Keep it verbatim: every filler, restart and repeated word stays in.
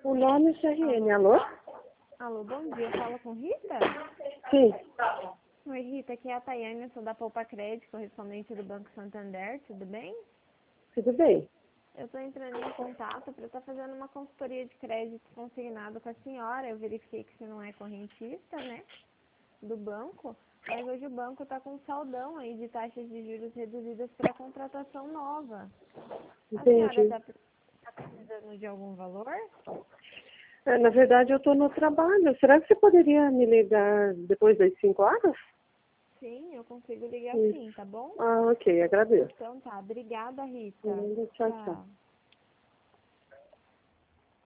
O nome é C R N, alô? Alô, bom dia. Eu falo com Rita? Sim. Oi, Rita. Aqui é a Tayane, eu sou da Poupa Crédito, correspondente do Banco Santander. Tudo bem? Tudo bem. Eu estou entrando em contato para estar fazendo uma consultoria de crédito consignado com a senhora. Eu verifiquei que você não é correntista, né, do banco, mas hoje o banco está com um saldão aí de taxas de juros reduzidas para contratação nova. A senhora Entendi. está precisando de algum valor? É, na verdade, eu estou no trabalho. Será que você poderia me ligar depois das cinco horas? Sim, eu consigo ligar Isso. sim, tá bom? Ah, ok. Agradeço. Então tá. Obrigada, Rita. Tchau, tchau. Tchau.